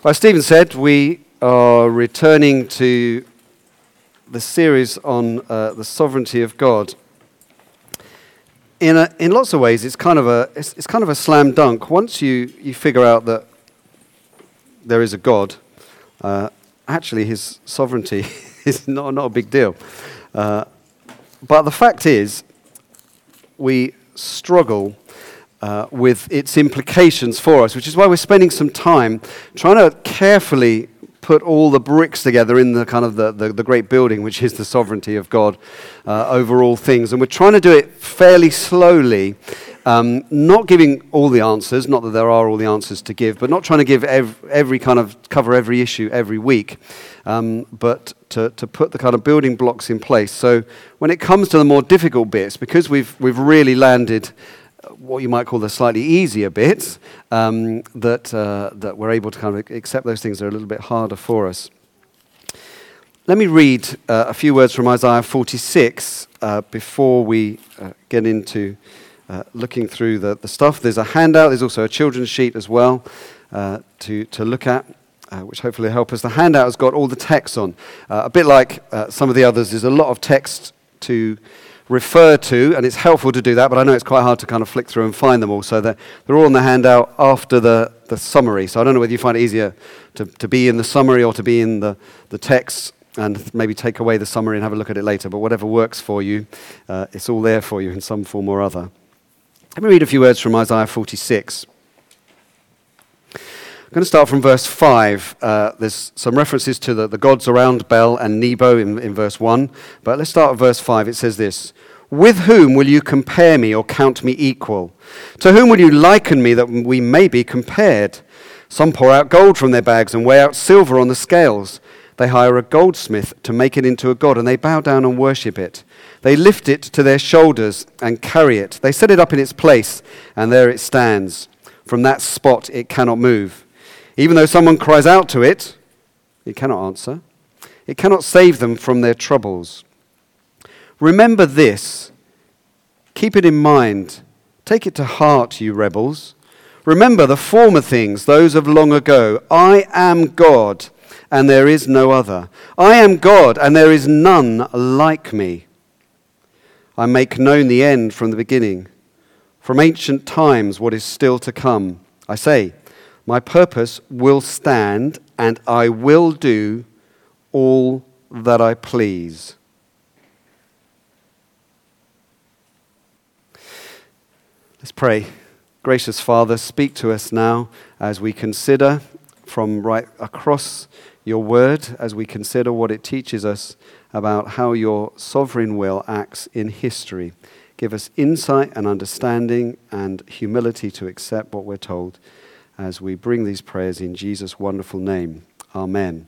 Well, as Stephen said, we are returning to the series on the sovereignty of God. In lots of ways, it's kind of a slam dunk. Once you figure out that there is a God, actually his sovereignty is not a big deal. But the fact is, we struggle with its implications for us, which is why we're spending some time trying to carefully put all the bricks together in the kind of the great building, which is the sovereignty of God over all things. And we're trying to do it fairly slowly, not giving all the answers, not that there are all the answers to give, but not trying to give cover every issue every week, but to put the kind of building blocks in place. So when it comes to the more difficult bits, because we've really landed what you might call the slightly easier bits, that we're able to kind of accept those things that are a little bit harder for us. Let me read a few words from Isaiah 46 before we get into looking through the stuff. There's a handout. There's also a children's sheet as well to look at, which hopefully will help us. The handout has got all the text on. A bit like some of the others, there's a lot of text to refer to, and it's helpful to do that, but I know it's quite hard to kind of flick through and find them all, so they're all on the handout after the summary. So I don't know whether you find it easier to be in the summary or to be in the text and maybe take away the summary and have a look at it later, but whatever works for you, it's all there for you in some form or other. Let me read a few words from Isaiah 46. I'm going to start from verse 5. There's some references to the gods around Bel and Nebo in verse 1. But let's start at verse 5. It says this: "With whom will you compare me or count me equal? To whom will you liken me that we may be compared? Some pour out gold from their bags and weigh out silver on the scales. They hire a goldsmith to make it into a god, and they bow down and worship it. They lift it to their shoulders and carry it. They set it up in its place, and there it stands. From that spot it cannot move. Even though someone cries out to it, it cannot answer. It cannot save them from their troubles. Remember this. Keep it in mind. Take it to heart, you rebels. Remember the former things, those of long ago. I am God, and there is no other. I am God, and there is none like me. I make known the end from the beginning, from ancient times what is still to come. I say, my purpose will stand, and I will do all that I please." Let's pray. Gracious Father, speak to us now as we consider from right across your word, as we consider what it teaches us about how your sovereign will acts in history. Give us insight and understanding and humility to accept what we're told, as we bring these prayers in Jesus' wonderful name. Amen.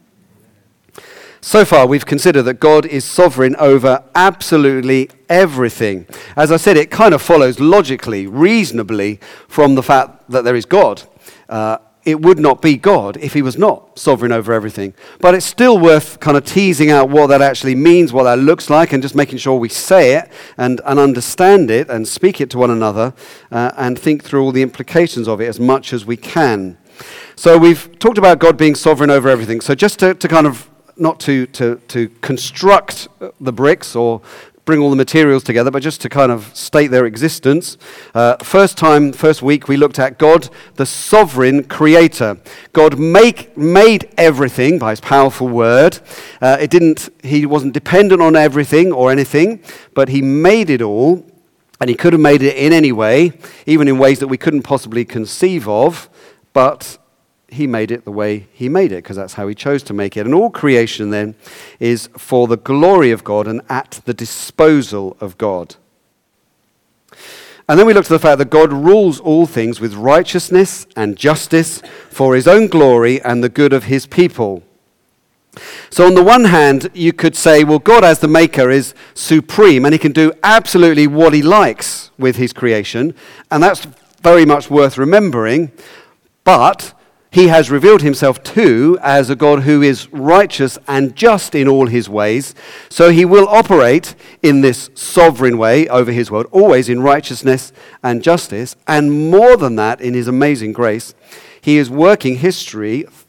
So far, we've considered that God is sovereign over absolutely everything. As I said, it kind of follows logically, reasonably, from the fact that there is God. It would not be God if he was not sovereign over everything. But it's still worth kind of teasing out what that actually means, what that looks like, and just making sure we say it and understand it and speak it to one another and think through all the implications of it as much as we can. So we've talked about God being sovereign over everything. So just to kind of, not to construct the bricks or bring all the materials together, but just to kind of state their existence. First week, we looked at God, the sovereign creator. God made everything by his powerful word. He wasn't dependent on everything or anything, but he made it all, and he could have made it in any way, even in ways that we couldn't possibly conceive of, but he made it the way he made it, because that's how he chose to make it. And all creation then is for the glory of God and at the disposal of God. And then we looked at the fact that God rules all things with righteousness and justice for his own glory and the good of his people. So on the one hand, you could say, well, God as the maker is supreme, and he can do absolutely what he likes with his creation, and that's very much worth remembering. But he has revealed himself too as a God who is righteous and just in all his ways. So he will operate in this sovereign way over his world, always in righteousness and justice. And more than that, in his amazing grace, he is working history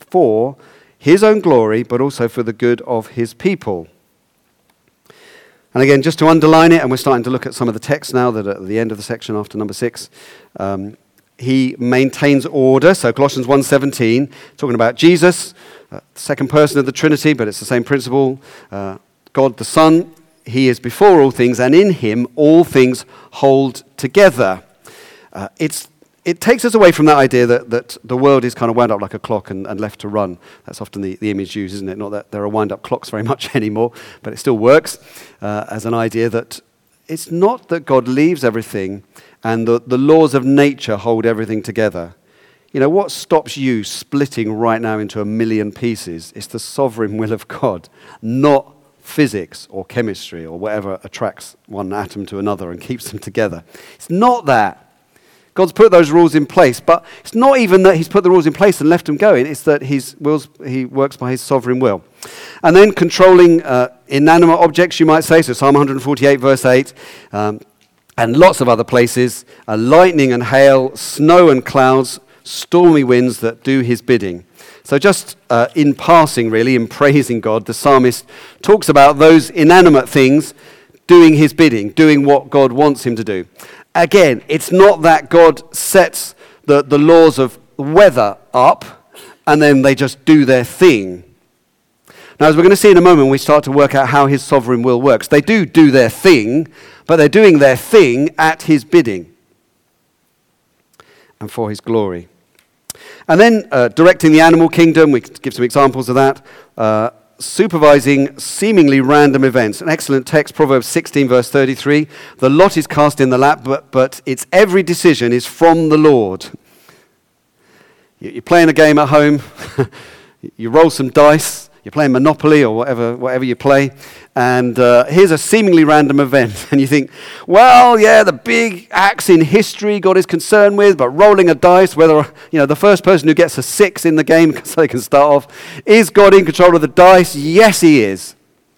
for his own glory, but also for the good of his people. And again, just to underline it, and we're starting to look at some of the text now that are at the end of the section after number 6, he maintains order. So Colossians 1:17, talking about Jesus, second person of the Trinity, but it's the same principle. God the Son, he is before all things, and in him all things hold together. It takes us away from that idea that the world is kind of wound up like a clock and left to run. That's often the image used, isn't it? Not that there are wind-up clocks very much anymore, but it still works as an idea that it's not that God leaves everything and the laws of nature hold everything together. You know, what stops you splitting right now into a million pieces is the sovereign will of God, not physics or chemistry or whatever attracts one atom to another and keeps them together. It's not that. God's put those rules in place, but it's not even that he's put the rules in place and left them going. It's that he works by his sovereign will. And then controlling inanimate objects, you might say, so Psalm 148, verse 8, and lots of other places, lightning and hail, snow and clouds, stormy winds that do his bidding. So just in passing, really, in praising God, the psalmist talks about those inanimate things doing his bidding, doing what God wants him to do. Again, it's not that God sets the laws of weather up and then they just do their thing. Now, as we're going to see in a moment, we start to work out how his sovereign will works. They do their thing, but they're doing their thing at his bidding and for his glory. And then directing the animal kingdom, we could give some examples of that. Supervising seemingly random events. An excellent text, Proverbs 16, verse 33. The lot is cast in the lap, but its every decision is from the Lord. You're playing a game at home, you roll some dice, you're playing Monopoly or whatever you play, and here's a seemingly random event, and you think, well, yeah, the big acts in history God is concerned with, but rolling a dice, whether the first person who gets a 6 in the game so they can start off, is God in control of the dice? Yes, he is.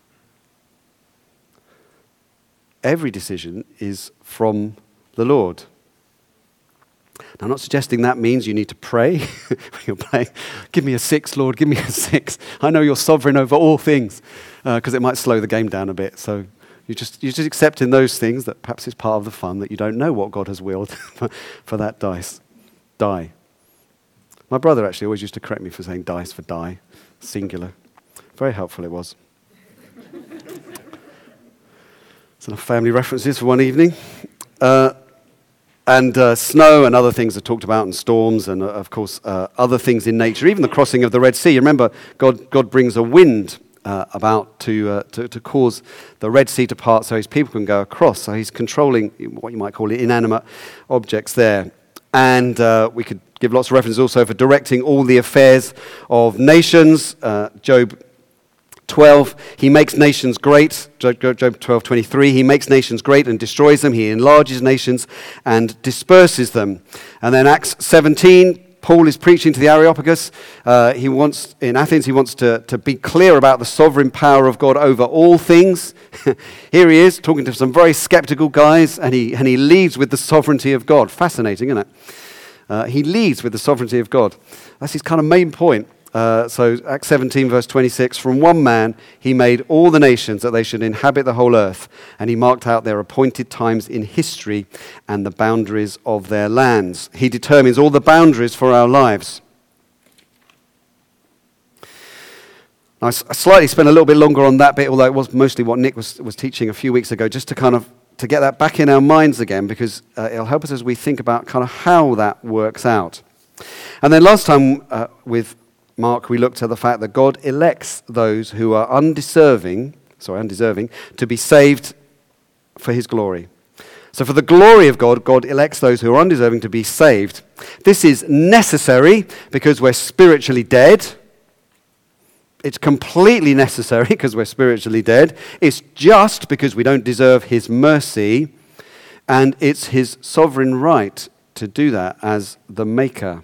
Every decision is from the Lord. Now, I'm not suggesting that means you need to pray when you're playing. Give me a 6, Lord, give me a 6. I know you're sovereign over all things, because it might slow the game down a bit. So you're just accepting those things that perhaps is part of the fun, that you don't know what God has willed for that die. My brother actually always used to correct me for saying dice for die, singular. Very helpful it was. Some family references for one evening. And snow and other things are talked about, and storms, and of course other things in nature. Even the crossing of the Red Sea. You remember, God brings a wind about to cause the Red Sea to part, so his people can go across. So he's controlling what you might call inanimate objects there. And we could give lots of references also for directing all the affairs of nations. Job 12, he makes nations great. Job 12:23, he makes nations great and destroys them. He enlarges nations and disperses them. And then Acts 17, Paul is preaching to the Areopagus. In Athens, he wants to be clear about the sovereign power of God over all things. Here he is talking to some very skeptical guys, and he leads with the sovereignty of God. Fascinating, isn't it? He leads with the sovereignty of God. That's his kind of main point. So Acts 17, verse 26, from one man he made all the nations that they should inhabit the whole earth, and he marked out their appointed times in history and the boundaries of their lands. He determines all the boundaries for our lives. Now, I slightly spent a little bit longer on that bit, although it was mostly what Nick was teaching a few weeks ago, just to get that back in our minds again, because it'll help us as we think about kind of how that works out. And then last time with Mark, we looked at the fact that God elects those who are undeserving to be saved for his glory. So for the glory of God, God elects those who are undeserving to be saved. This is necessary because we're spiritually dead. It's completely necessary because we're spiritually dead. It's just because we don't deserve his mercy. And it's his sovereign right to do that as the maker.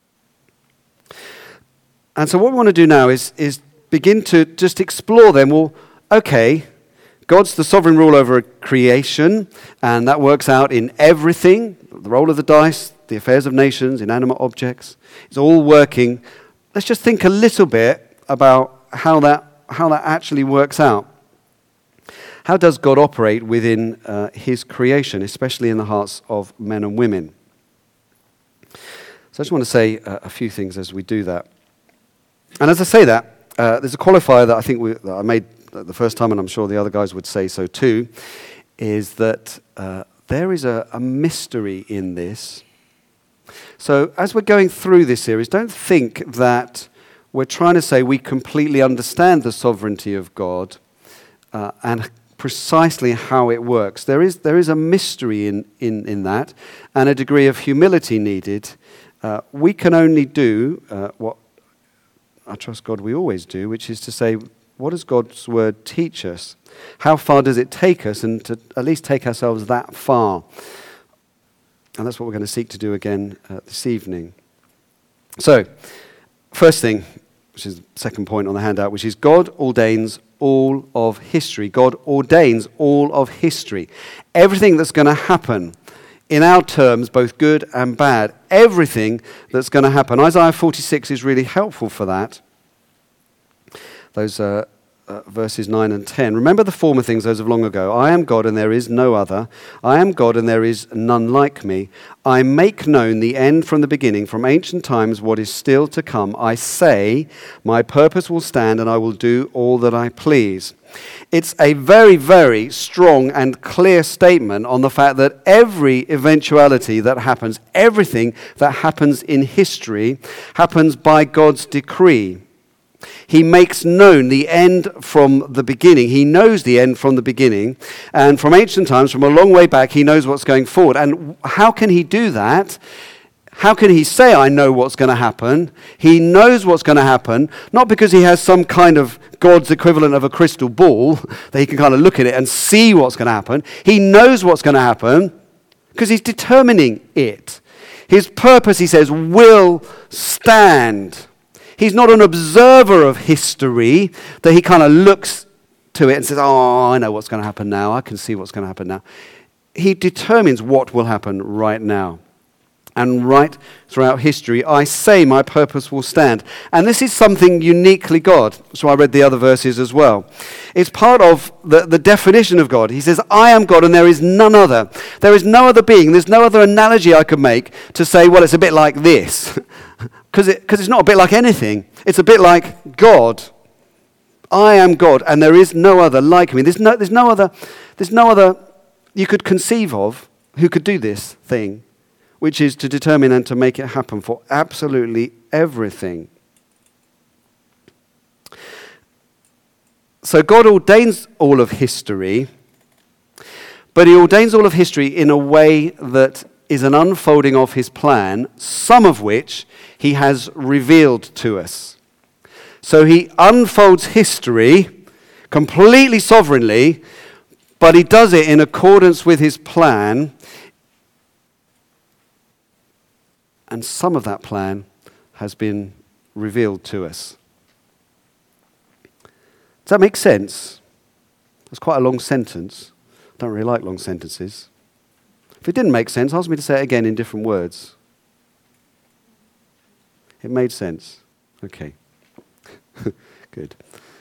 And so what we want to do now is begin to just explore then, well, okay, God's the sovereign rule over creation, and that works out in everything, the roll of the dice, the affairs of nations, inanimate objects. It's all working let's just think a little bit about how that actually works out. How does God operate within his creation, especially in the hearts of men and women? So I just want to say a few things as we do that. And as I say that, there's a qualifier that I think that I made the first time, and I'm sure the other guys would say so too, is that there is a mystery in this. So as we're going through this series, don't think that we're trying to say we completely understand the sovereignty of God and precisely how it works. There is a mystery in that, and a degree of humility needed. We can only do what I trust God we always do, which is to say, what does God's word teach us? How far does it take us, and to at least take ourselves that far? And that's what we're going to seek to do again this evening. So, first thing, which is the second point on the handout, which is God ordains all of history. God ordains all of history. Everything that's going to happen, in our terms, both good and bad, everything that's going to happen. Isaiah 46 is really helpful for that. Those verses 9 and 10. Remember the former things, those of long ago. I am God and there is no other. I am God and there is none like me. I make known the end from the beginning, from ancient times what is still to come. I say, my purpose will stand and I will do all that I please. It's a very, very strong and clear statement on the fact that every eventuality that happens, everything that happens in history, happens by God's decree. He makes known the end from the beginning. He knows the end from the beginning. And from ancient times, from a long way back, he knows what's going forward. And how can he do that? How can he say, I know what's going to happen? He knows what's going to happen, not because he has some kind of God's equivalent of a crystal ball, that he can kind of look at it and see what's going to happen. He knows what's going to happen because he's determining it. His purpose, he says, will stand. He's not an observer of history that he kind of looks to it and says, oh, I know what's going to happen now. I can see what's going to happen now. He determines what will happen right now. And right throughout history, I say my purpose will stand. And this is something uniquely God. So I read the other verses as well. It's part of the definition of God. He says, I am God and there is none other. There is no other being. There's no other analogy I could make to say, well, it's a bit like this. Because it's not a bit like anything. It's a bit like God. I am God and there is no other like me. There's no other you could conceive of who could do this thing, which is to determine and to make it happen for absolutely everything. So God ordains all of history, but he ordains all of history in a way that is an unfolding of his plan, some of which he has revealed to us. So he unfolds history completely sovereignly, but he does it in accordance with his plan. And some of that plan has been revealed to us. Does that make sense? That's quite a long sentence. I don't really like long sentences. If it didn't make sense, ask me to say it again in different words. It made sense. Okay. Good.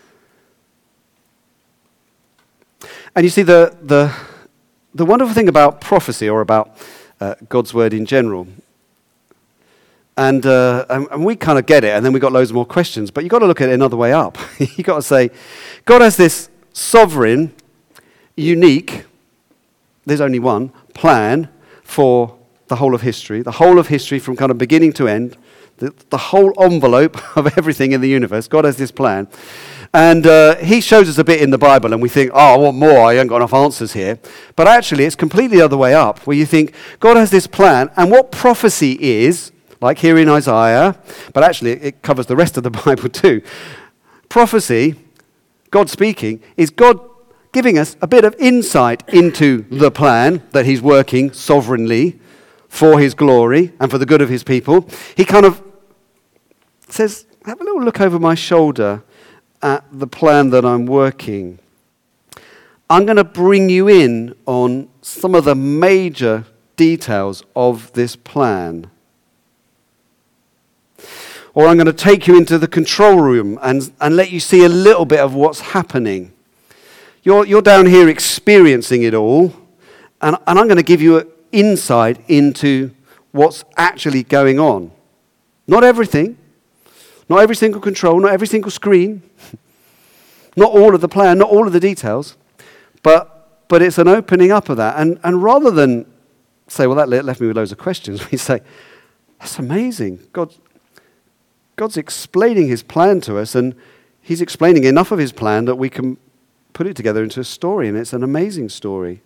And you see, the wonderful thing about prophecy, or about God's word in general, and we kind of get it, and then we got loads more questions, but you've got to look at it another way up. You've got to say, God has this sovereign, unique, there's only one, plan for the whole of history from kind of beginning to end, the whole envelope of everything in the universe. God has this plan. And he shows us a bit in the Bible, and we think, oh, I want more, I haven't got enough answers here. But actually, it's completely the other way up, where you think, God has this plan, and what prophecy is, like here in Isaiah, but actually it covers the rest of the Bible too. Prophecy, God speaking, is God giving us a bit of insight into the plan that he's working sovereignly for his glory and for the good of his people. He kind of says, have a little look over my shoulder at the plan that I'm working. I'm going to bring you in on some of the major details of this plan. Or I'm going to take you into the control room and let you see a little bit of what's happening. You're down here experiencing it all, and I'm going to give you an insight into what's actually going on. Not everything, not every single control, not every single screen, not all of the plan, not all of the details, but it's an opening up of that. And rather than say, well, that left me with loads of questions, we say, that's amazing. God's explaining his plan to us, and he's explaining enough of his plan that we can put it together into a story, and it's an amazing story.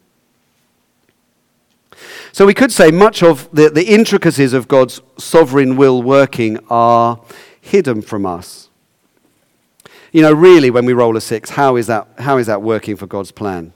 So we could say much of the intricacies of God's sovereign will working are hidden from us. You know, really, when we roll a 6, how is that working for God's plan?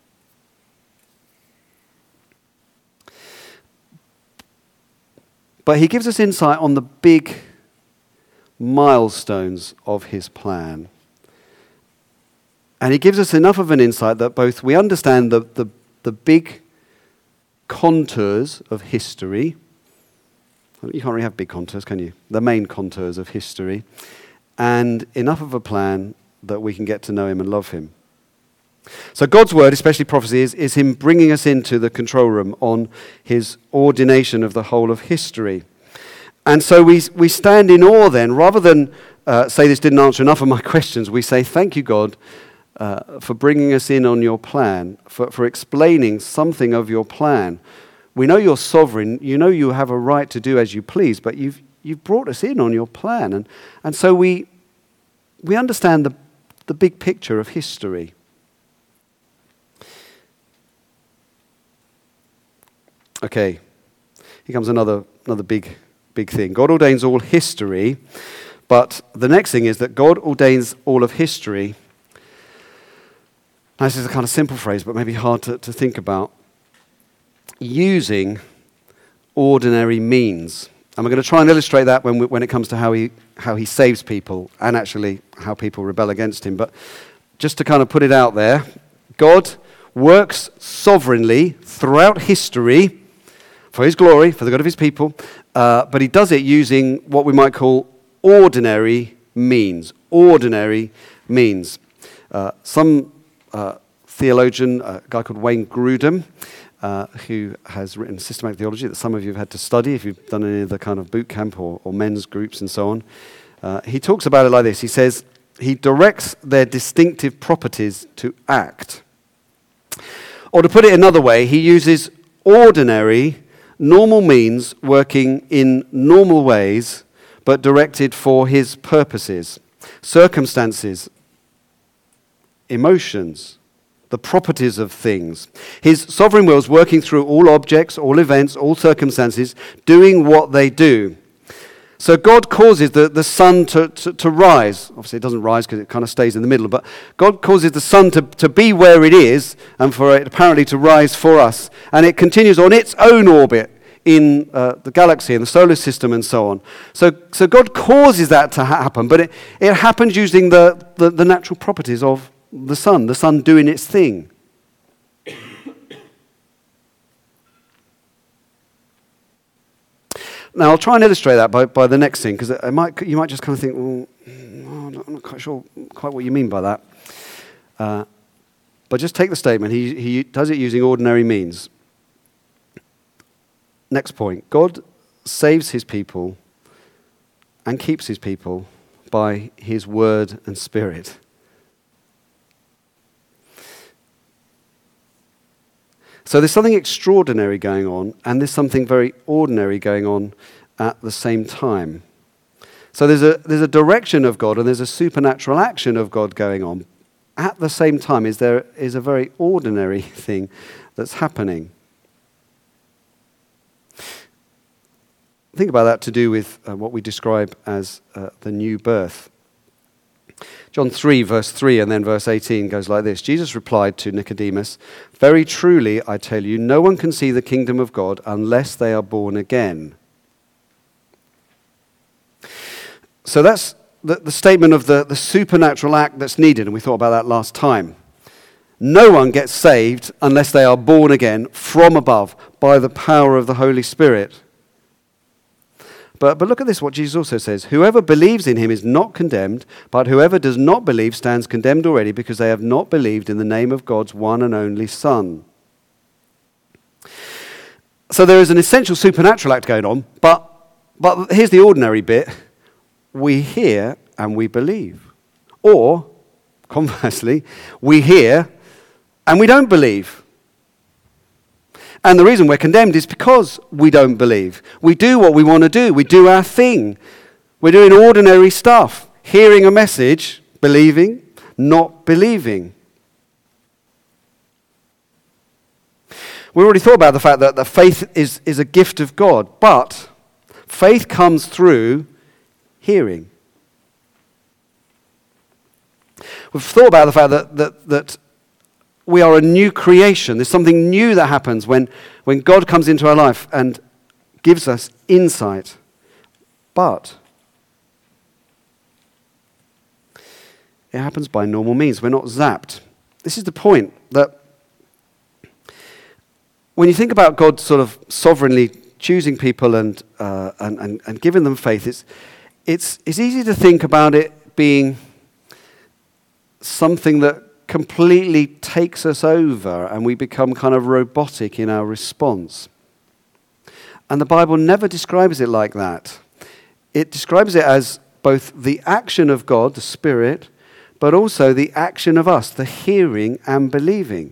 But he gives us insight on the big milestones of his plan. And he gives us enough of an insight that both we understand the big contours of history. You can't really have big contours, can you? The main contours of history. And enough of a plan that we can get to know him and love him. So God's word, especially prophecy, is him bringing us into the control room on his ordination of the whole of history. And so we stand in awe then, rather than say this didn't answer enough of my questions, we say, thank you, God, for bringing us in on your plan, for explaining something of your plan. We know you're sovereign, you know you have a right to do as you please, but you've brought us in on your plan. And so we understand the big picture of history. Okay, here comes another big thing. God ordains all history, but the next thing is that God ordains all of history. Now, this is a kind of simple phrase, but maybe hard to think about. Using ordinary means. And we're going to try and illustrate that when it comes to how he saves people and actually how people rebel against him. But just to kind of put it out there, God works sovereignly throughout history for his glory, for the good of his people, but he does it using what we might call ordinary means. Ordinary means. Some theologian, a guy called Wayne Grudem, who has written systematic theology that some of you have had to study if you've done any of the kind of boot camp or men's groups and so on. He talks about it like this. He says, he directs their distinctive properties to act. Or to put it another way, he uses ordinary, normal means working in normal ways, but directed for his purposes, circumstances, emotions, the properties of things. His sovereign will is working through all objects, all events, all circumstances, doing what they do. So God causes the sun to rise. Obviously it doesn't rise because it kind of stays in the middle, but God causes the sun to be where it is and for it apparently to rise for us. And it continues on its own orbit in the galaxy and the solar system and so on. So God causes that to happen, but it happens using the natural properties of the sun doing its thing. Now, I'll try and illustrate that by the next thing, because you might just kind of think, well, I'm not quite sure quite what you mean by that. But just take the statement. He does it using ordinary means. Next point. God saves his people and keeps his people by his word and spirit. So there's something extraordinary going on, and there's something very ordinary going on at the same time. So there's a direction of God, and there's a supernatural action of God going on. At the same time, there is a very ordinary thing that's happening. Think about that to do with what we describe as the new birth. John 3, verse 3, and then verse 18 goes like this. Jesus replied to Nicodemus, "Very truly, I tell you, no one can see the kingdom of God unless they are born again." So that's the statement of the supernatural act that's needed, and we thought about that last time. No one gets saved unless they are born again from above by the power of the Holy Spirit. But look at this, what Jesus also says. Whoever believes in him is not condemned, but whoever does not believe stands condemned already because they have not believed in the name of God's one and only Son. So there is an essential supernatural act going on, but here's the ordinary bit. We hear and we believe. Or, conversely, we hear and we don't believe. And the reason we're condemned is because we don't believe. We do what we want to do. We do our thing. We're doing ordinary stuff. Hearing a message, believing, not believing. We already thought about the fact that faith is a gift of God, but faith comes through hearing. We've thought about the fact that we are a new creation. There's something new that happens when God comes into our life and gives us insight. But it happens by normal means. We're not zapped. This is the point, that when you think about God sort of sovereignly choosing people and giving them faith, it's easy to think about it being something that completely takes us over and we become kind of robotic in our response. And the Bible never describes it like that. It describes it as both the action of God, the Spirit, but also the action of us, the hearing and believing.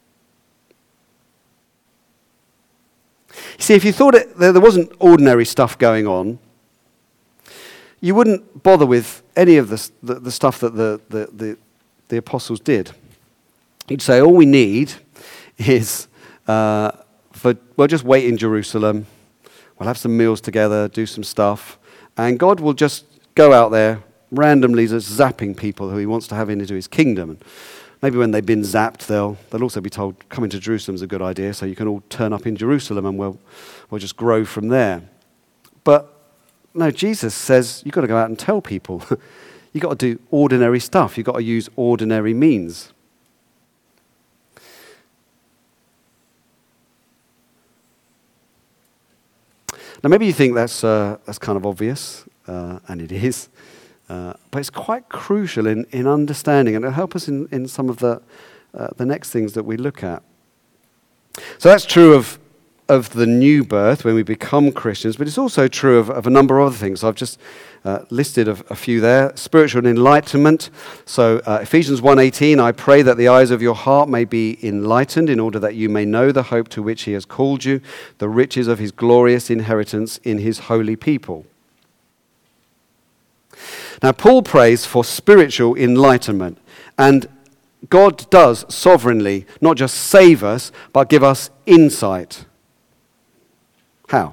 See, if you thought there wasn't ordinary stuff going on, you wouldn't bother with any of the stuff that the apostles did. You'd say, all we need is, we'll just wait in Jerusalem, we'll have some meals together, do some stuff, and God will just go out there randomly just zapping people who he wants to have into his kingdom. And maybe when they've been zapped, they'll also be told, coming to Jerusalem is a good idea, so you can all turn up in Jerusalem and we'll just grow from there. But no, Jesus says you've got to go out and tell people. You've got to do ordinary stuff. You've got to use ordinary means. Now, maybe you think that's kind of obvious, and it is. But it's quite crucial in understanding, and it'll help us in some of the next things that we look at. So that's true of the new birth when we become Christians, but it's also true of a number of other things. So I've just listed a few there. Spiritual enlightenment. So Ephesians 1:18, I pray that the eyes of your heart may be enlightened in order that you may know the hope to which he has called you, the riches of his glorious inheritance in his holy people. Now, Paul prays for spiritual enlightenment, and God does sovereignly not just save us, but give us insight. How?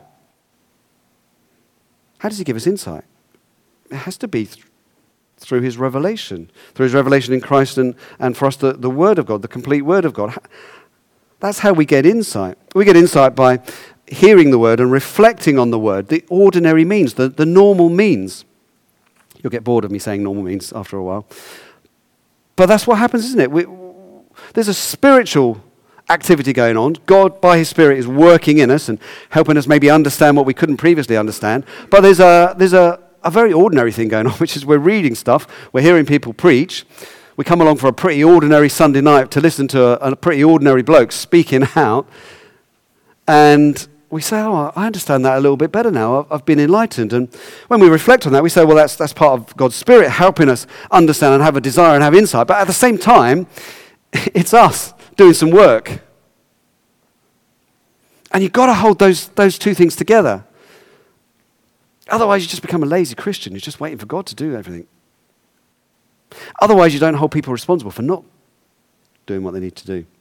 How does he give us insight? It has to be through his revelation in Christ and for us the Word of God, the complete Word of God. That's how we get insight. We get insight by hearing the Word and reflecting on the Word, the ordinary means, the normal means. You'll get bored of me saying normal means after a while. But that's what happens, isn't it? There's a spiritual activity going on. God, by his Spirit, is working in us and helping us maybe understand what we couldn't previously understand. But there's a very ordinary thing going on, which is we're reading stuff, we're hearing people preach. We come along for a pretty ordinary Sunday night to listen to a pretty ordinary bloke speaking out. And we say, oh, I understand that a little bit better now. I've been enlightened. And when we reflect on that, we say, well, that's part of God's Spirit helping us understand and have a desire and have insight. But at the same time, it's us doing some work. And you've got to hold those two things together. Otherwise, you just become a lazy Christian. You're just waiting for God to do everything. Otherwise, you don't hold people responsible for not doing what they need to do.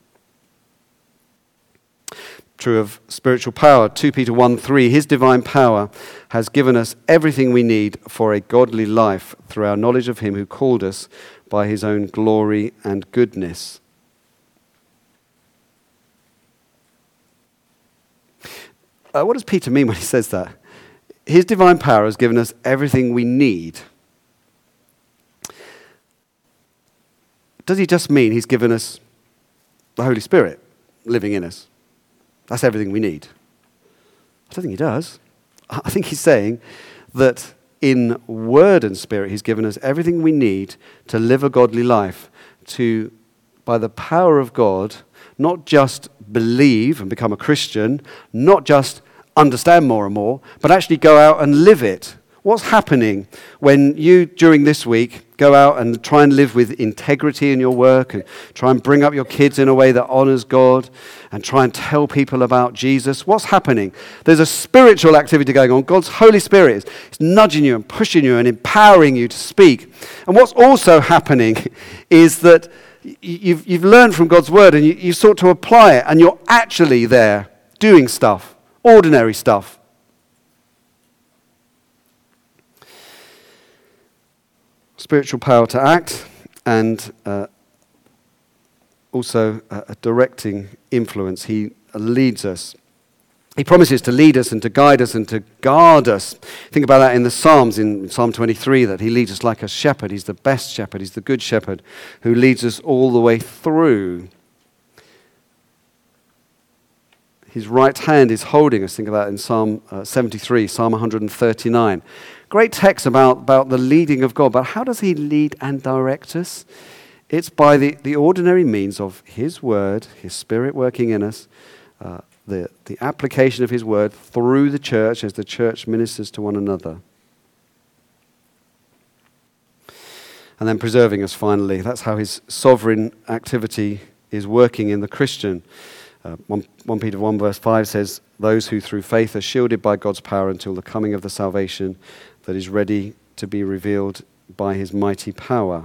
True of spiritual power, 2 Peter 1:3, his divine power has given us everything we need for a godly life through our knowledge of him who called us by his own glory and goodness. What does Peter mean when he says that? His divine power has given us everything we need. Does he just mean he's given us the Holy Spirit living in us? That's everything we need. I don't think he does. I think he's saying that in word and spirit, he's given us everything we need to live a godly life, to, by the power of God, not just believe and become a Christian, not just understand more and more, but actually go out and live it. What's happening when you, during this week, go out and try and live with integrity in your work and try and bring up your kids in a way that honors God and try and tell people about Jesus? What's happening? There's a spiritual activity going on. God's Holy Spirit is nudging you and pushing you and empowering you to speak. And what's also happening is that you've learned from God's word and you sought to apply it, and you're actually there doing stuff, ordinary stuff. Spiritual power to act, and also a directing influence. He leads us. He promises to lead us and to guide us and to guard us. Think about that in the Psalms, in Psalm 23, that he leads us like a shepherd. He's the best shepherd. He's the good shepherd who leads us all the way through. His right hand is holding us. Think about it in Psalm 73, Psalm 139. Great text about the leading of God. But how does he lead and direct us? It's by the ordinary means of his word, his spirit working in us, the application of his word through the church as the church ministers to one another. And then preserving us finally. That's how his sovereign activity is working in the Christian. 1 Peter 1 verse 5 says, "Those who through faith are shielded by God's power until the coming of the salvation that is ready to be revealed by his mighty power."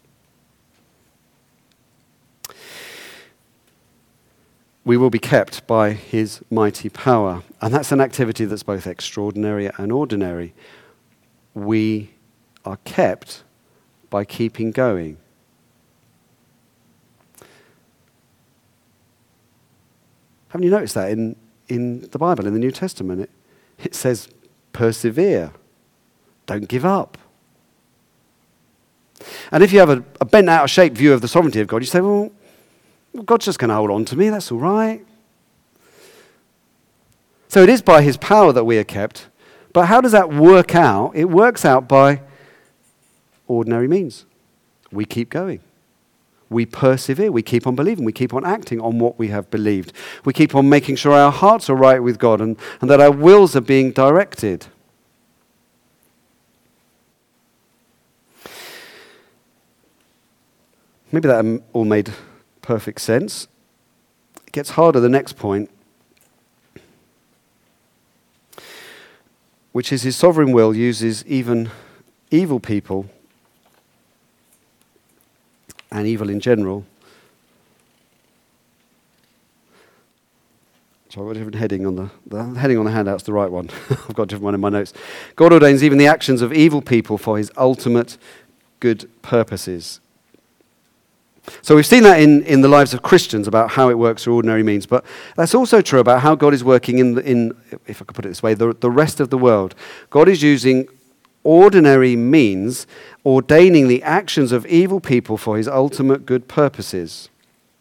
We will be kept by his mighty power. And that's an activity that's both extraordinary and ordinary. We are kept by keeping going. Haven't you noticed that in the Bible, in the New Testament? It says, persevere. Don't give up. And if you have a bent out of shape view of the sovereignty of God, you say, well, God's just going to hold on to me, that's all right. So it is by his power that we are kept. But how does that work out? It works out by ordinary means. We keep going. We persevere. We keep on believing. We keep on acting on what we have believed. We keep on making sure our hearts are right with God and that our wills are being directed. Maybe that all made perfect sense. It gets harder, the next point, which is his sovereign will uses even evil people and evil in general. So I've got a different heading on the heading on the handout's the right one. I've got a different one in my notes. God ordains even the actions of evil people for his ultimate good purposes. So we've seen that in the lives of Christians about how it works through ordinary means, but that's also true about how God is working in if I could put it this way, the rest of the world. God is using ordinary means, ordaining the actions of evil people for his ultimate good purposes.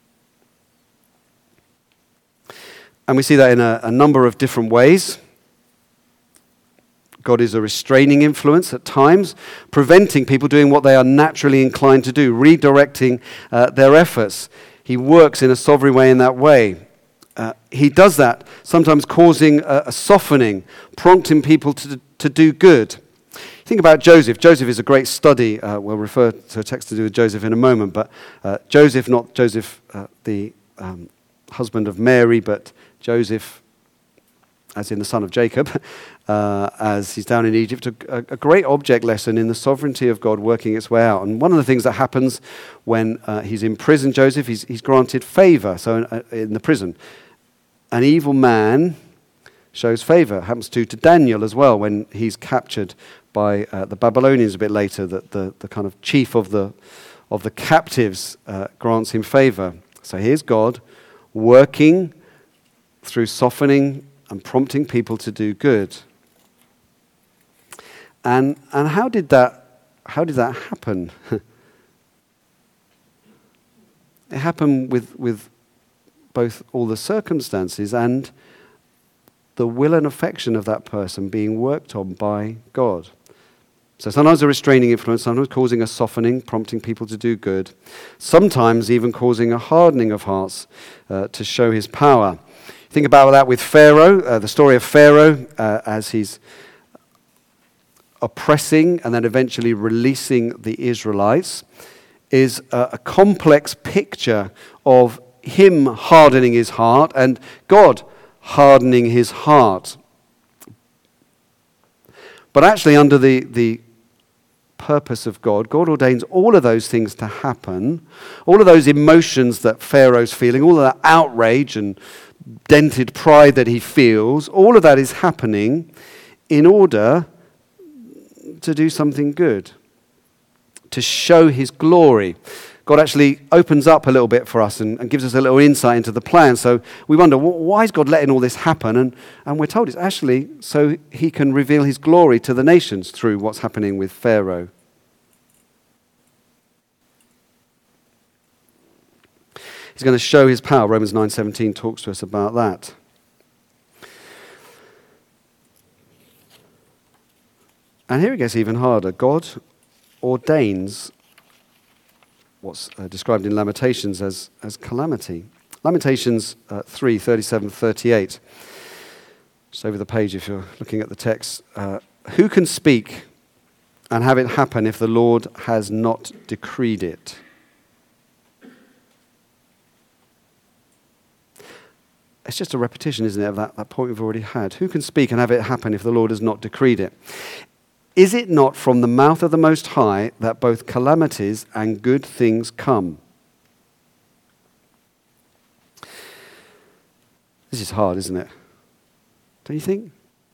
And we see that in a number of different ways. God is a restraining influence at times, preventing people doing what they are naturally inclined to do, redirecting their efforts. He works in a sovereign way in that way. He does that, sometimes causing a softening, prompting people to do good. Think about Joseph. Joseph is a great study. We'll refer to a text to do with Joseph in a moment, but Joseph, not Joseph, the husband of Mary, but Joseph, as in the son of Jacob, as he's down in Egypt, a great object lesson in the sovereignty of God working its way out. And one of the things that happens when he's in prison, Joseph, he's granted favor. So in the prison, an evil man shows favor. Happens to Daniel as well when he's captured by the Babylonians a bit later. That the kind of chief of the captives grants him favor. So here's God working through softening and prompting people to do good. And how did that happen? It happened with both all the circumstances and the will and affection of that person being worked on by God. So sometimes a restraining influence, sometimes causing a softening, prompting people to do good, sometimes even causing a hardening of hearts to show his power. Think about that with Pharaoh, the story of Pharaoh as he's oppressing and then eventually releasing the Israelites is a complex picture of him hardening his heart and God hardening his heart. But actually under the purpose of God, God ordains all of those things to happen, all of those emotions that Pharaoh's feeling, all of that outrage and dented pride that he feels, all of that is happening in order to do something good, to show his glory. God actually opens up a little bit for us and gives us a little insight into the plan. So we wonder, why is God letting all this happen? And we're told it's actually so he can reveal his glory to the nations through what's happening with Pharaoh. He's going to show his power. Romans 9:17 talks to us about that. And here it gets even harder. God ordains what's described in Lamentations as calamity. Lamentations 3:37-38. Just over the page if you're looking at the text. Who can speak and have it happen if the Lord has not decreed it? It's just a repetition, isn't it, of that point we've already had. Who can speak and have it happen if the Lord has not decreed it? Is it not from the mouth of the Most High that both calamities and good things come? This is hard, isn't it? Don't you think?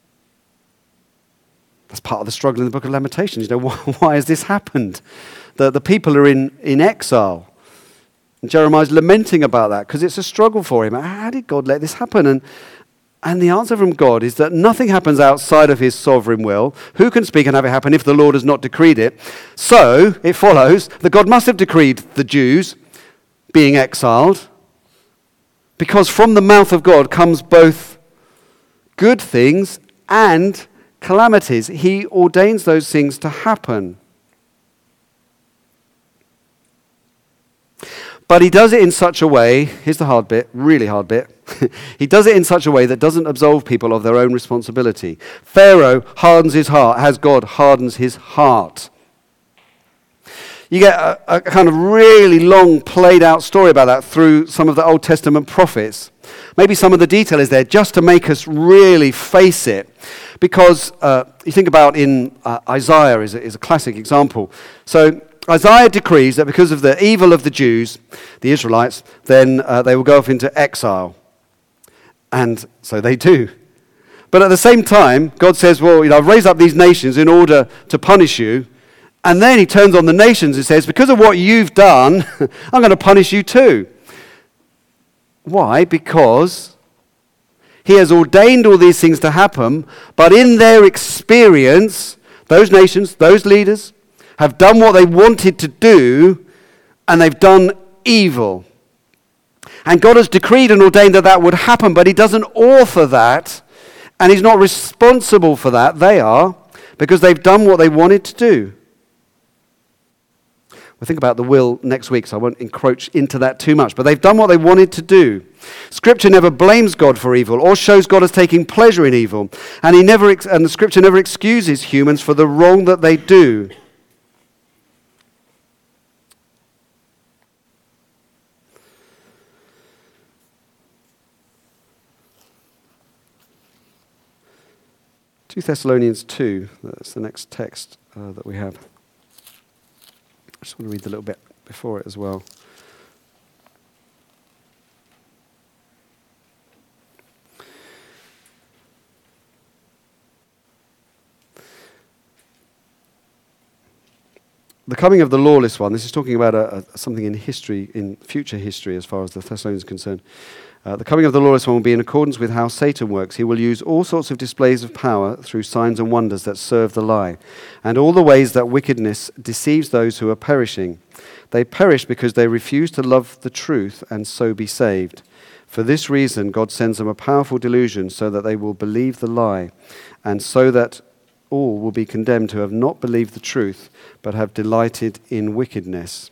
That's part of the struggle in the book of Lamentations. You know, why has this happened? The people are in exile. And Jeremiah's lamenting about that because it's a struggle for him. How did God let this happen? And the answer from God is that nothing happens outside of his sovereign will. Who can speak and have it happen if the Lord has not decreed it? So it follows that God must have decreed the Jews being exiled, because from the mouth of God comes both good things and calamities. He ordains those things to happen. But he does it in such a way, here's the hard bit, really hard bit. He does it in such a way that doesn't absolve people of their own responsibility. Pharaoh hardens his heart as God hardens his heart. You get a kind of really long played out story about that through some of the Old Testament prophets. Maybe some of the detail is there just to make us really face it. Because you think about in Isaiah is a classic example. So Isaiah decrees that because of the evil of the Jews, the Israelites, then they will go off into exile. And so they do. But at the same time, God says, well, I've raised up these nations in order to punish you. And then he turns on the nations and says, because of what you've done, I'm going to punish you too. Why? Because he has ordained all these things to happen, but in their experience, those nations, those leaders, have done what they wanted to do, and they've done evil. And God has decreed and ordained that that would happen, but he doesn't author that, and he's not responsible for that. They are, because they've done what they wanted to do. We'll think about the will next week, so I won't encroach into that too much. But they've done what they wanted to do. Scripture never blames God for evil or shows God as taking pleasure in evil. And the Scripture never excuses humans for the wrong that they do. Two Thessalonians 2, that's the next text that we have. I just want to read a little bit before it as well. The coming of the lawless one, this is talking about something in history, in future history as far as the Thessalonians are concerned. The coming of the lawless one will be in accordance with how Satan works. He will use all sorts of displays of power through signs and wonders that serve the lie, and all the ways that wickedness deceives those who are perishing. They perish because they refuse to love the truth and so be saved. For this reason, God sends them a powerful delusion so that they will believe the lie, and so that all will be condemned who have not believed the truth, but have delighted in wickedness.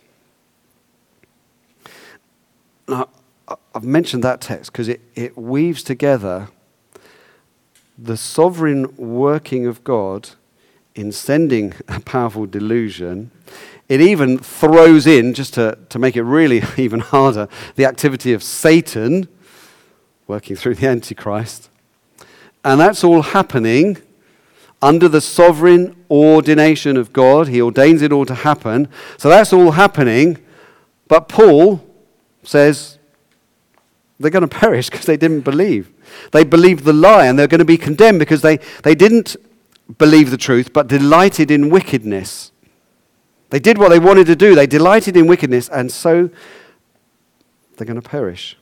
Now, I've mentioned that text because it weaves together the sovereign working of God in sending a powerful delusion. It even throws in, just to make it really even harder, the activity of Satan working through the Antichrist. And that's all happening under the sovereign ordination of God. He ordains it all to happen. So that's all happening. But Paul says they're going to perish because they didn't believe. They believed the lie, and they're going to be condemned because they didn't believe the truth, but delighted in wickedness. They did what they wanted to do. They delighted in wickedness, and so they're going to perish.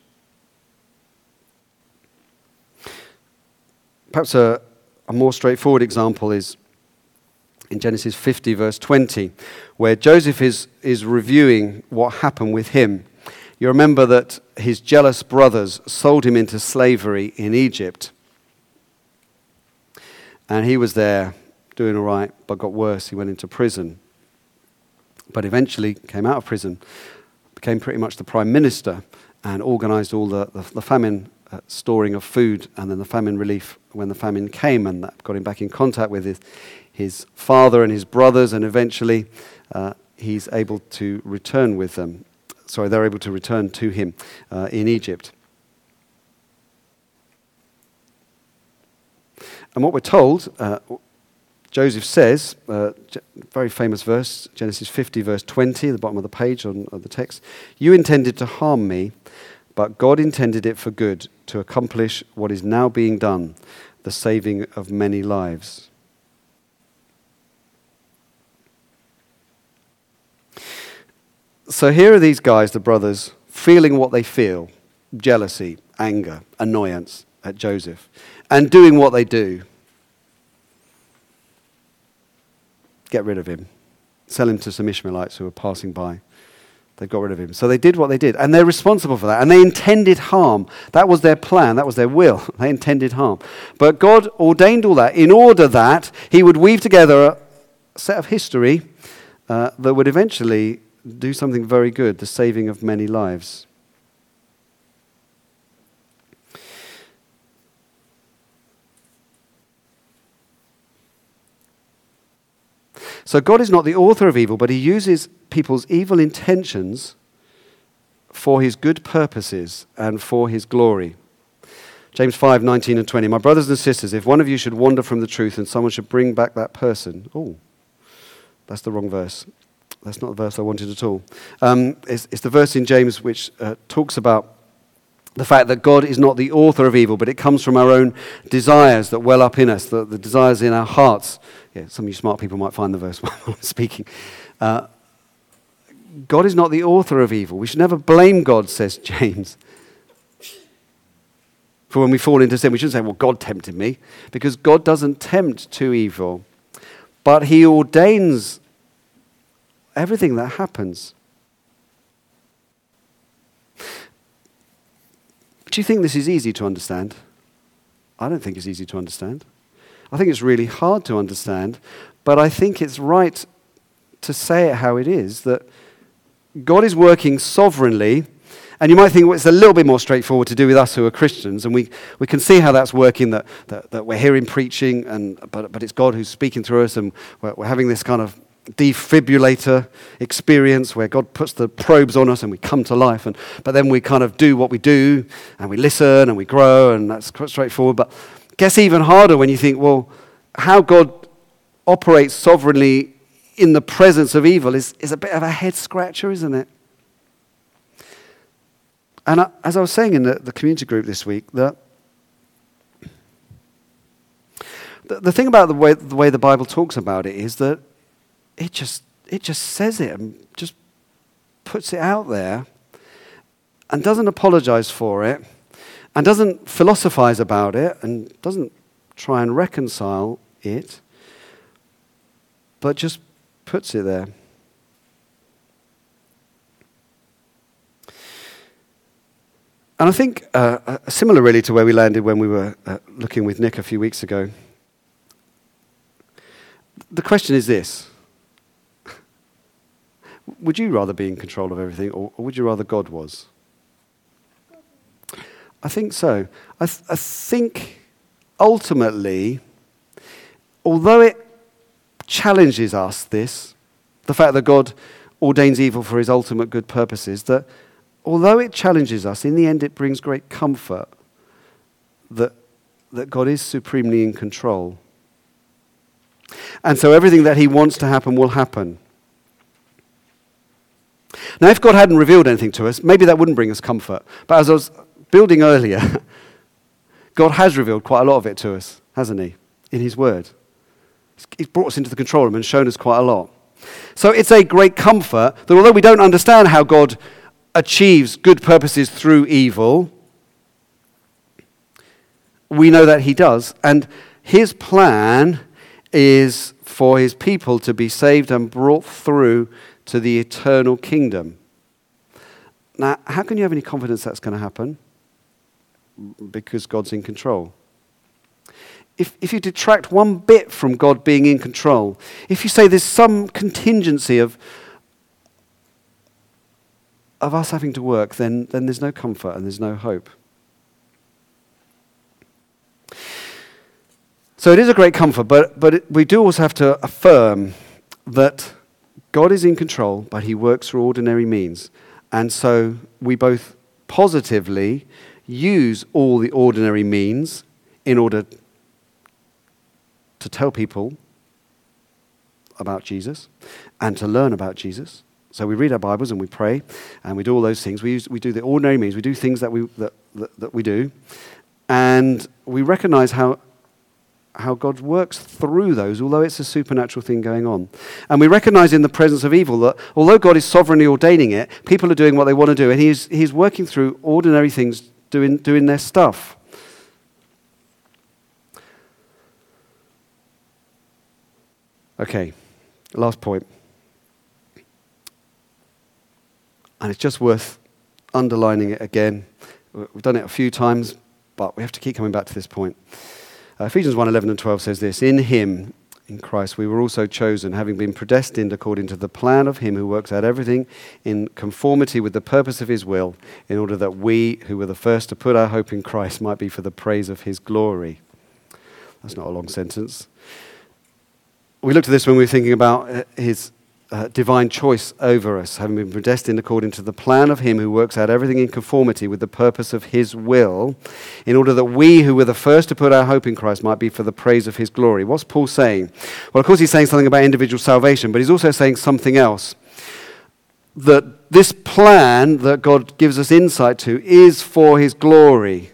Perhaps a more straightforward example is in Genesis 50, verse 20, where Joseph is reviewing what happened with him. You remember that his jealous brothers sold him into slavery in Egypt. And he was there doing all right, but got worse. He went into prison. But eventually came out of prison, became pretty much the prime minister, and organized all the famine storing of food, and then the famine relief when the famine came, and that got him back in contact with his father and his brothers, and eventually he's able to return with them. Sorry, they're able to return to him in Egypt. And what we're told, Joseph says, very famous verse, Genesis 50, verse 20, at the bottom of the page of the text, "You intended to harm me, but God intended it for good, to accomplish what is now being done, the saving of many lives." So here are these guys, the brothers, feeling what they feel, jealousy, anger, annoyance at Joseph, and doing what they do. Get rid of him. Sell him to some Ishmaelites who were passing by. They got rid of him. So they did what they did, and they're responsible for that. And they intended harm. That was their plan. That was their will. They intended harm. But God ordained all that in order that he would weave together a set of history that would eventually do something very good, the saving of many lives. So God is not the author of evil, but he uses people's evil intentions for his good purposes and for his glory. James 5, 19 and 20. "My brothers and sisters, if one of you should wander from the truth and someone should bring back that person..." Oh, that's the wrong verse. That's not the verse I wanted at all. It's the verse in James which talks about the fact that God is not the author of evil, but it comes from our own desires that well up in us, the desires in our hearts. Yeah, some of you smart people might find the verse while I'm speaking. God is not the author of evil. We should never blame God, says James. For when we fall into sin, we shouldn't say, well, God tempted me, because God doesn't tempt to evil, but he ordains everything that happens. Do you think this is easy to understand? I don't think it's easy to understand. I think it's really hard to understand, but I think it's right to say it how it is, that God is working sovereignly, and you might think, well, it's a little bit more straightforward to do with us who are Christians, and we can see how that's working, that we're hearing preaching, but it's God who's speaking through us, and we're having this kind of defibrillator experience where God puts the probes on us and we come to life, but then we kind of do what we do and we listen and we grow, and that's quite straightforward. But it gets even harder when you think, well, how God operates sovereignly in the presence of evil is a bit of a head scratcher, isn't it? And as I was saying in the community group this week, that the thing about the way the Bible talks about it is that it just says it and just puts it out there and doesn't apologize for it and doesn't philosophize about it and doesn't try and reconcile it, but just puts it there. And I think similar really to where we landed when we were looking with Nick a few weeks ago. The question is this. Would you rather be in control of everything, or would you rather God was? I think so. I think ultimately, although it challenges us, the fact that God ordains evil for his ultimate good purposes, that although it challenges us, in the end it brings great comfort that God is supremely in control. And so everything that he wants to happen will happen. Now, if God hadn't revealed anything to us, maybe that wouldn't bring us comfort. But as I was building earlier, God has revealed quite a lot of it to us, hasn't he, in his word. He's brought us into the control room and shown us quite a lot. So it's a great comfort that although we don't understand how God achieves good purposes through evil, we know that he does. And his plan is for his people to be saved and brought through to the eternal kingdom. Now, how can you have any confidence that's going to happen? Because God's in control. If you detract one bit from God being in control, if you say there's some contingency of us having to work, then there's no comfort and there's no hope. So it is a great comfort, but we do also have to affirm that God is in control, but he works through ordinary means. And so we both positively use all the ordinary means in order to tell people about Jesus and to learn about Jesus. So we read our Bibles and we pray and we do all those things. We do the ordinary means. We do things that we do. And we recognize how God works through those, although it's a supernatural thing going on. And we recognize in the presence of evil that although God is sovereignly ordaining it, people are doing what they want to do, and he's working through ordinary things, doing their stuff. Okay, last point. And it's just worth underlining it again. We've done it a few times, but we have to keep coming back to this point. Ephesians 1:11 and 12 says this: In him, in Christ, we were also chosen, having been predestined according to the plan of him who works out everything in conformity with the purpose of his will, in order that we, who were the first to put our hope in Christ, might be for the praise of his glory. That's not a long sentence. We looked at this when we were thinking about his divine choice over us, having been predestined according to the plan of him who works out everything in conformity with the purpose of his will, in order that we who were the first to put our hope in Christ might be for the praise of his glory. What's Paul saying? Well, of course he's saying something about individual salvation, but he's also saying something else. That this plan that God gives us insight to is for his glory.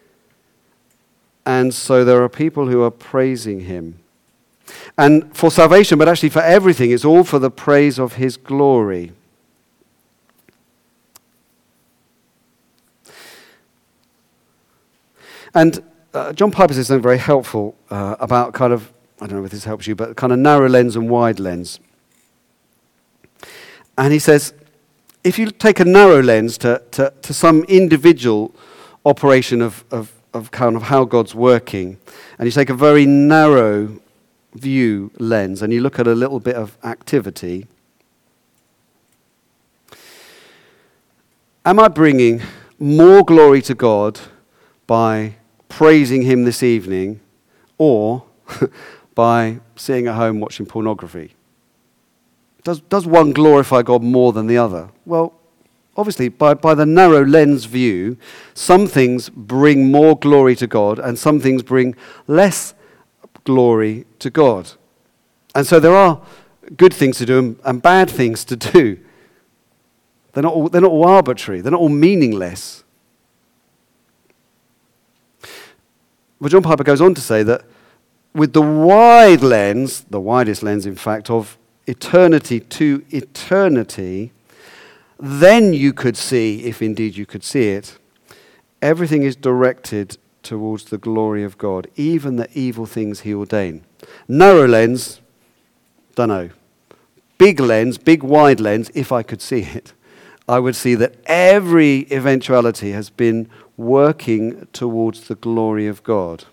And so there are people who are praising him. And for salvation, but actually for everything, it's all for the praise of his glory. And John Piper says something very helpful about kind of, I don't know if this helps you, but kind of narrow lens and wide lens. And he says, if you take a narrow lens to some individual operation of kind of how God's working, and you take a very narrow view lens and you look at a little bit of activity, am I bringing more glory to God by praising him this evening, or by sitting at home watching pornography? Does one glorify God more than the other? Well, obviously, by the narrow lens view, some things bring more glory to God and some things bring less glory to God. And so there are good things to do and bad things to do. They're not all arbitrary. They're not all meaningless. But John Piper goes on to say that with the wide lens, the widest lens, in fact, of eternity to eternity, then you could see, if indeed you could see it, everything is directed towards the glory of God, even the evil things he ordained. Narrow lens, don't know. Big lens, big wide lens, if I could see it, I would see that every eventuality has been working towards the glory of God.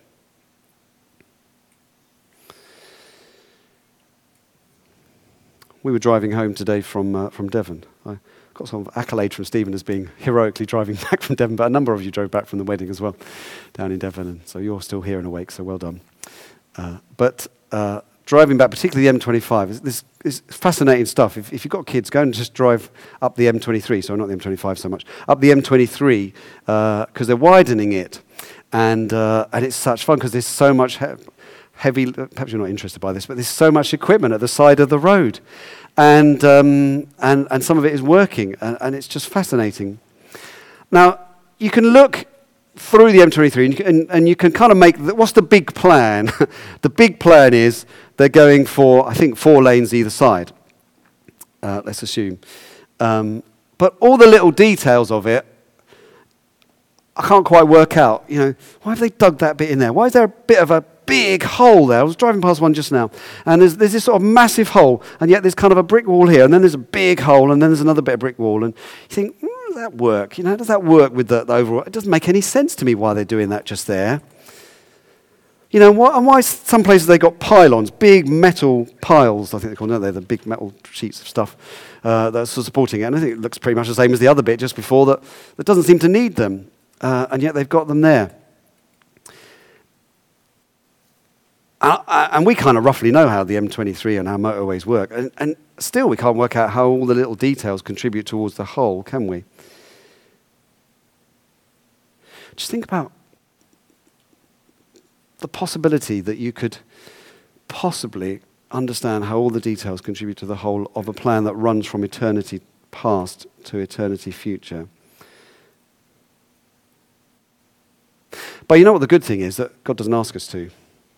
We were driving home today from Devon. I got some accolade from Stephen as being heroically driving back from Devon, but a number of you drove back from the wedding as well, down in Devon, and so you're still here and awake, so well done. But driving back, particularly the M25, this is fascinating stuff. If you've got kids, go and just drive up the M23, so not the M25 so much, up the M23, because they're widening it, and it's such fun because there's so much heavy, perhaps you're not interested by this, but there's so much equipment at the side of the road, and some of it is working, and it's just fascinating. Now, you can look through the M23, and you can kind of make, what's the big plan? The big plan is they're going for, I think, 4 lanes either side, let's assume. But all the little details of it, I can't quite work out. Why have they dug that bit in there? Why is there a bit of a big hole there? I was driving past one just now, and there's this sort of massive hole, and yet there's kind of a brick wall here, and then there's a big hole, and then there's another bit of brick wall, and you think, does that work? Does that work with the overall? It doesn't make any sense to me why they're doing that just there. Why some places they got pylons, big metal piles, I think they're called, no, they're the big metal sheets of stuff that's supporting it, and I think it looks pretty much the same as the other bit just before that doesn't seem to need them, and yet they've got them there. And we kind of roughly know how the M23 and our motorways work, and still we can't work out how all the little details contribute towards the whole, can we? Just think about the possibility that you could possibly understand how all the details contribute to the whole of a plan that runs from eternity past to eternity future. But you know what the good thing is? That God doesn't ask us to.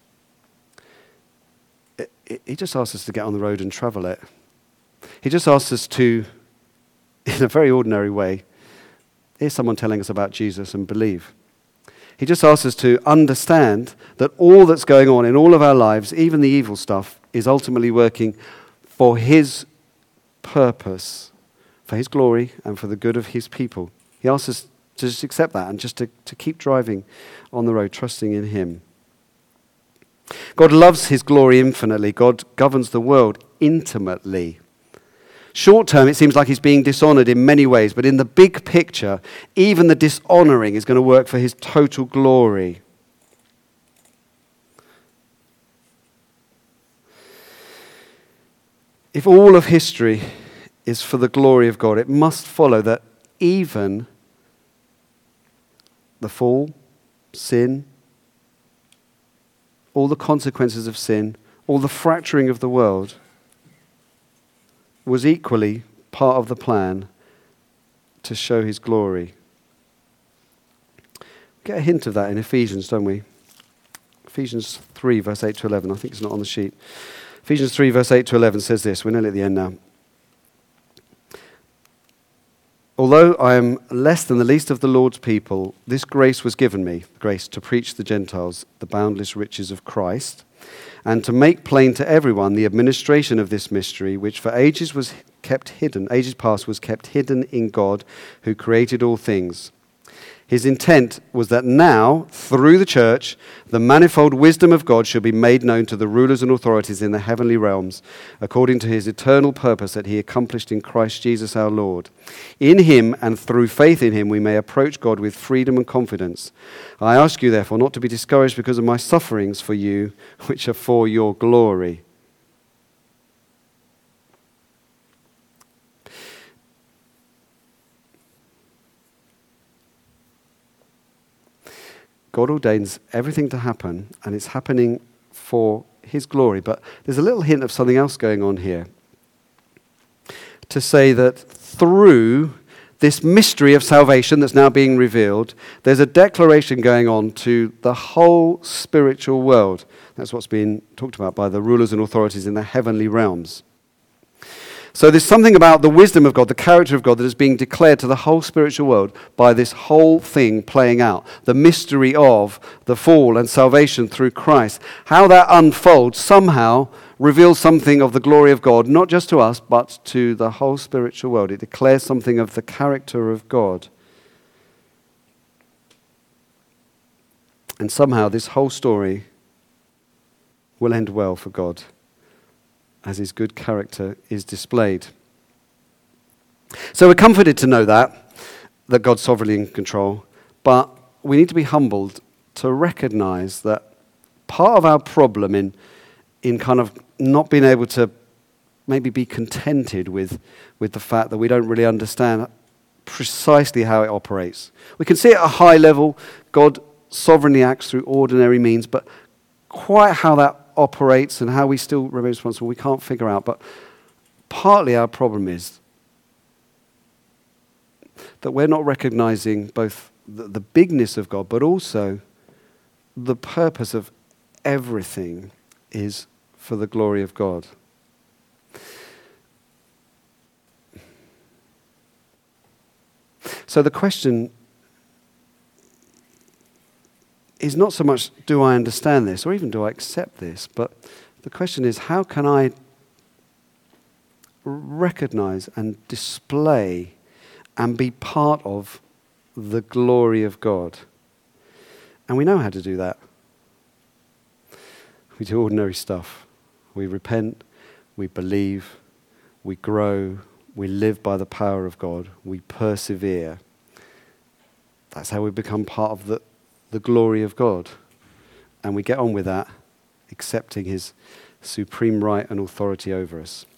He just asks us to get on the road and travel it. He just asks us to, in a very ordinary way, here's someone telling us about Jesus and believe. He just asks us to understand that all that's going on in all of our lives, even the evil stuff, is ultimately working for his purpose, for his glory and for the good of his people. He asks us to just accept that and just to keep driving on the road, trusting in him. God loves his glory infinitely. God governs the world intimately. Short term, it seems like he's being dishonored in many ways, but in the big picture, even the dishonoring is going to work for his total glory. If all of history is for the glory of God, it must follow that even the fall, sin, all the consequences of sin, all the fracturing of the world was equally part of the plan to show his glory. We get a hint of that in Ephesians, don't we? Ephesians 3, verse 8 to 11. I think it's not on the sheet. Ephesians 3, verse 8 to 11 says this. We're nearly at the end now. Although I am less than the least of the Lord's people, this grace was given me, grace to preach to the Gentiles the boundless riches of Christ, and to make plain to everyone the administration of this mystery, which for ages was kept hidden, ages past was kept hidden in God, who created all things. His intent was that now, through the church, the manifold wisdom of God should be made known to the rulers and authorities in the heavenly realms, according to his eternal purpose that he accomplished in Christ Jesus our Lord. In him and through faith in him we may approach God with freedom and confidence. I ask you, therefore, not to be discouraged because of my sufferings for you, which are for your glory. God ordains everything to happen, and it's happening for his glory. But there's a little hint of something else going on here. To say that through this mystery of salvation that's now being revealed, there's a declaration going on to the whole spiritual world. That's what's being talked about by the rulers and authorities in the heavenly realms. So there's something about the wisdom of God, the character of God, that is being declared to the whole spiritual world by this whole thing playing out. The mystery of the fall and salvation through Christ. How that unfolds somehow reveals something of the glory of God, not just to us, but to the whole spiritual world. It declares something of the character of God. And somehow this whole story will end well for God as his good character is displayed. So we're comforted to know that God's sovereignly in control, but we need to be humbled to recognize that part of our problem in kind of not being able to maybe be contented with the fact that we don't really understand precisely how it operates. We can see at a high level, God sovereignly acts through ordinary means, but quite how that operates and how we still remain responsible, we can't figure out. But partly our problem is that we're not recognizing both the bigness of God, but also the purpose of everything is for the glory of God. So the question is not so much, do I understand this, or even do I accept this, but the question is, how can I recognize and display and be part of the glory of God? And we know how to do that. We do ordinary stuff. We repent, we believe, we grow, we live by the power of God, we persevere. That's how we become part of the glory of God. And we get on with that, accepting his supreme right and authority over us.